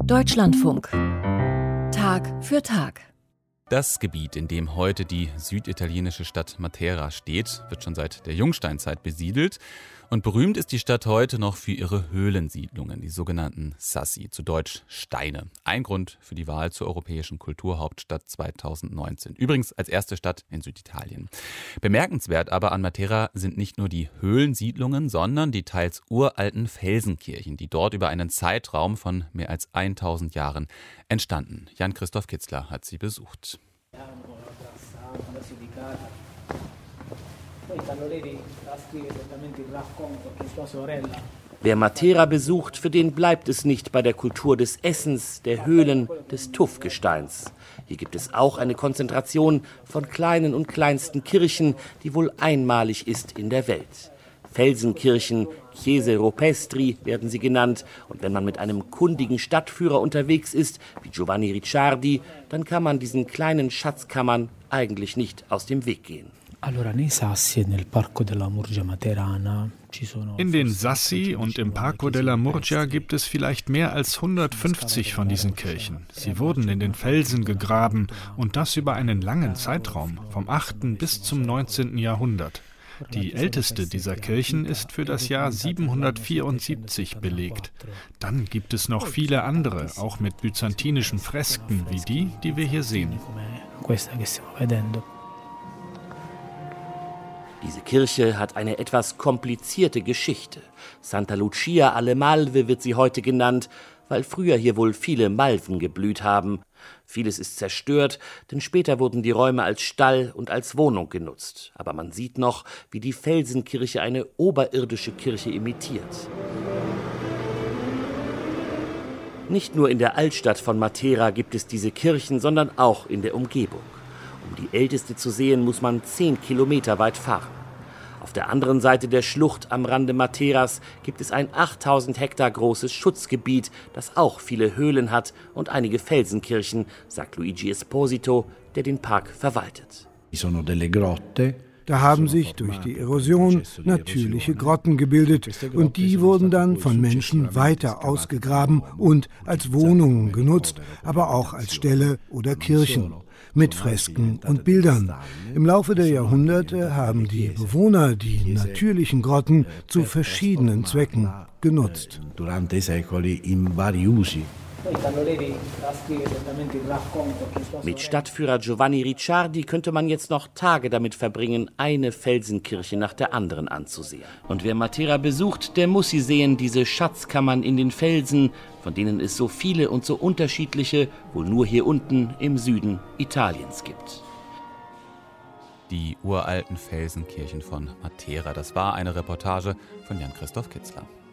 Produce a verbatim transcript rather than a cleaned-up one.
Deutschlandfunk. Tag für Tag. Das Gebiet, in dem heute die süditalienische Stadt Matera steht, wird schon seit der Jungsteinzeit besiedelt. Und berühmt ist die Stadt heute noch für ihre Höhlensiedlungen, die sogenannten Sassi, zu Deutsch Steine. Ein Grund für die Wahl zur europäischen Kulturhauptstadt zweitausendneunzehn. Übrigens als erste Stadt in Süditalien. Bemerkenswert aber an Matera sind nicht nur die Höhlensiedlungen, sondern die teils uralten Felsenkirchen, die dort über einen Zeitraum von mehr als tausend Jahren entstanden. Jan-Christoph Kitzler hat sie besucht. Wer Matera besucht, für den bleibt es nicht bei der Kultur des Essens, der Höhlen, des Tuffgesteins. Hier gibt es auch eine Konzentration von kleinen und kleinsten Kirchen, die wohl einmalig ist in der Welt. Felsenkirchen, Chiese Rupestri werden sie genannt. Und wenn man mit einem kundigen Stadtführer unterwegs ist, wie Giovanni Ricciardi, dann kann man diesen kleinen Schatzkammern eigentlich nicht aus dem Weg gehen. In den Sassi und im Parco della Murgia gibt es vielleicht mehr als hundertfünfzig von diesen Kirchen. Sie wurden in den Felsen gegraben und das über einen langen Zeitraum, vom achten bis zum neunzehnten Jahrhundert. Die älteste dieser Kirchen ist für das Jahr siebenhundertvierundsiebzig belegt. Dann gibt es noch viele andere, auch mit byzantinischen Fresken wie die, die wir hier sehen. Diese Kirche hat eine etwas komplizierte Geschichte. Santa Lucia alle Malve wird sie heute genannt, weil früher hier wohl viele Malven geblüht haben. Vieles ist zerstört, denn später wurden die Räume als Stall und als Wohnung genutzt. Aber man sieht noch, wie die Felsenkirche eine oberirdische Kirche imitiert. Nicht nur in der Altstadt von Matera gibt es diese Kirchen, sondern auch in der Umgebung. Um die älteste zu sehen, muss man zehn Kilometer weit fahren. Auf der anderen Seite der Schlucht am Rande Materas gibt es ein achttausend Hektar großes Schutzgebiet, das auch viele Höhlen hat und einige Felsenkirchen, sagt Luigi Esposito, der den Park verwaltet. Da haben sich durch die Erosion natürliche Grotten gebildet und die wurden dann von Menschen weiter ausgegraben und als Wohnungen genutzt, aber auch als Ställe oder Kirchen mit Fresken und Bildern. Im Laufe der Jahrhunderte haben die Bewohner die natürlichen Grotten zu verschiedenen Zwecken genutzt. Mit Stadtführer Giovanni Ricciardi könnte man jetzt noch Tage damit verbringen, eine Felsenkirche nach der anderen anzusehen. Und wer Matera besucht, der muss sie sehen, diese Schatzkammern in den Felsen, von denen es so viele und so unterschiedliche wohl nur hier unten im Süden Italiens gibt. Die uralten Felsenkirchen von Matera, das war eine Reportage von Jan-Christoph Kitzler.